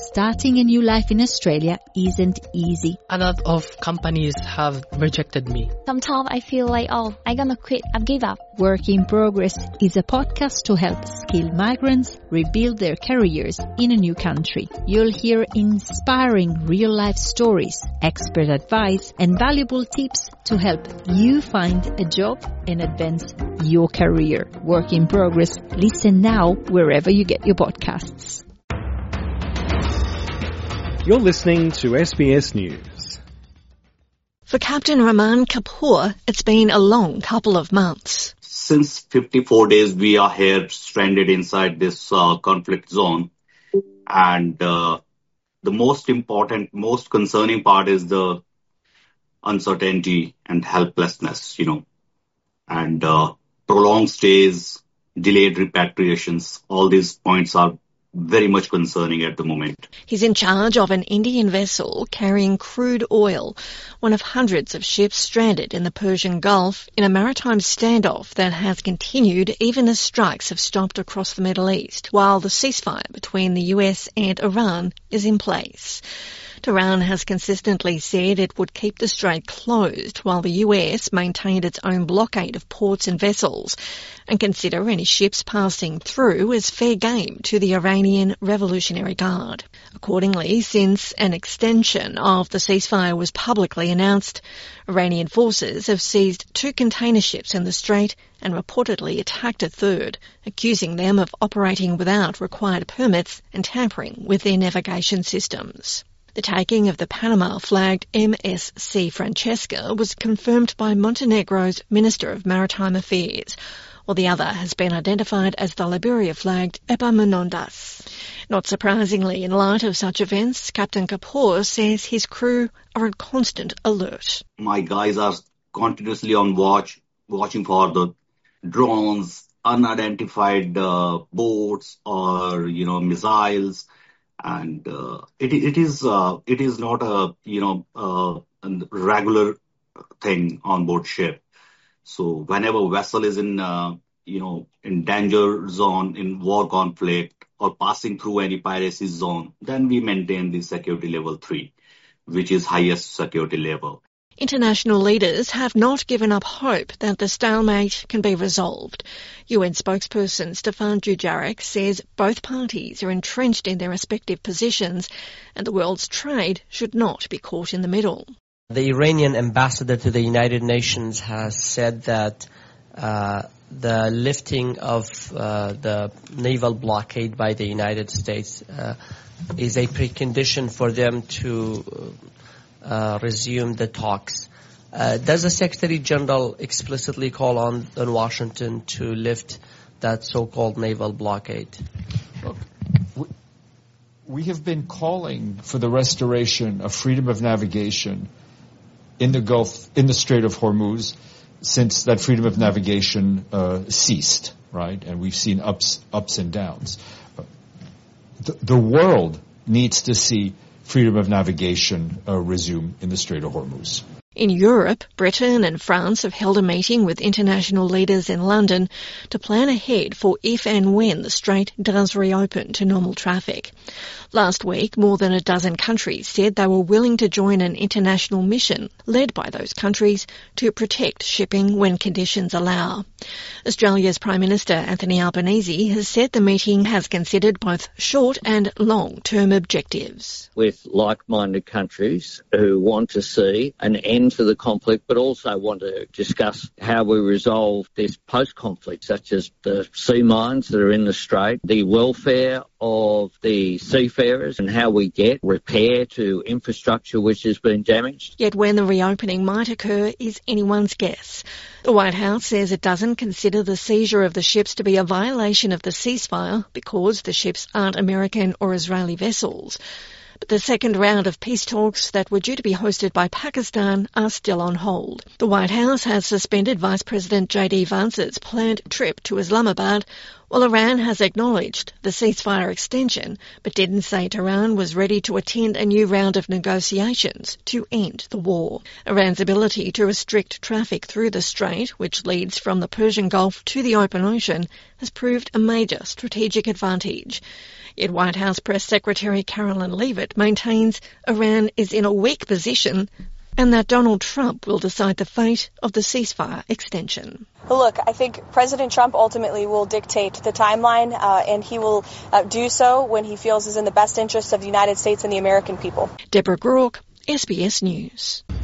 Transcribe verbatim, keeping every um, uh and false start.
Starting a new life in Australia isn't easy. A lot of companies have rejected me. Sometimes I feel like, oh, I'm gonna quit, I've give up. Work in Progress is a podcast to help skilled migrants rebuild their careers in a new country. You'll hear inspiring real-life stories, expert advice, and valuable tips to help you find a job and advance your career. Work in Progress. Listen now wherever you get your podcasts. You're listening to S B S News. For Captain Raman Kapoor, it's been a long couple of months. Since fifty-four days, we are here stranded inside this uh, conflict zone. And uh, the most important, most concerning part is the uncertainty and helplessness, you know, and uh, prolonged stays, delayed repatriations. All these points are very much concerning at the moment. He's in charge of an Indian vessel carrying crude oil, one of hundreds of ships stranded in the Persian Gulf in a maritime standoff that has continued even as strikes have stopped across the Middle East, while the ceasefire between the U S and Iran is in place. Tehran has consistently said it would keep the strait closed while the U S maintained its own blockade of ports and vessels and consider any ships passing through as fair game to the Iranian Revolutionary Guard. Accordingly, since an extension of the ceasefire was publicly announced, Iranian forces have seized two container ships in the strait and reportedly attacked a third, accusing them of operating without required permits and tampering with their navigation systems. The taking of the Panama-flagged M S C Francesca was confirmed by Montenegro's Minister of Maritime Affairs, while the other has been identified as the Liberia-flagged Epaminondas. Not surprisingly, in light of such events, Captain Kapoor says his crew are on constant alert. My guys are continuously on watch, watching for the drones, unidentified uh, boats or, you know, missiles. And uh, it it is uh, it is not a you know uh, a regular thing on board ship. So whenever vessel is in uh, you know in danger zone, in war conflict, or passing through any piracy zone, then we maintain the security level three, which is highest security level. International leaders have not given up hope that the stalemate can be resolved. U N spokesperson Stefan Dujarric says both parties are entrenched in their respective positions and the world's trade should not be caught in the middle. The Iranian ambassador to the United Nations has said that uh, the lifting of uh, the naval blockade by the United States uh, is a precondition for them to uh, Uh, resume the talks. Uh, does the Secretary General explicitly call on, on Washington to lift that so-called naval blockade? Look, we, we have been calling for the restoration of freedom of navigation in the Gulf, in the Strait of Hormuz, since that freedom of navigation uh, ceased, right? And we've seen ups, ups and downs. The, the world needs to see freedom of navigation uh, resume in the Strait of Hormuz. In Europe, Britain and France have held a meeting with international leaders in London to plan ahead for if and when the strait does reopen to normal traffic. Last week, more than a dozen countries said they were willing to join an international mission led by those countries to protect shipping when conditions allow. Australia's Prime Minister Anthony Albanese has said the meeting has considered both short and long-term objectives. With like-minded countries who want to see an end to the conflict, but also want to discuss how we resolve this post-conflict, such as the sea mines that are in the strait, the welfare of the seafarers and how we get repair to infrastructure which has been damaged. Yet when the reopening might occur is anyone's guess. The White House says it doesn't consider the seizure of the ships to be a violation of the ceasefire because the ships aren't American or Israeli vessels. But the second round of peace talks that were due to be hosted by Pakistan are still on hold. The White House has suspended Vice President J D Vance's planned trip to Islamabad, while Iran has acknowledged the ceasefire extension, but didn't say Tehran was ready to attend a new round of negotiations to end the war. Iran's ability to restrict traffic through the strait, which leads from the Persian Gulf to the open ocean, has proved a major strategic advantage. Yet White House Press Secretary Carolyn Leavitt maintains Iran is in a weak position and that Donald Trump will decide the fate of the ceasefire extension. But look, I think President Trump ultimately will dictate the timeline, uh, and he will uh, do so when he feels is in the best interest of the United States and the American people. Deborah Groark, S B S News.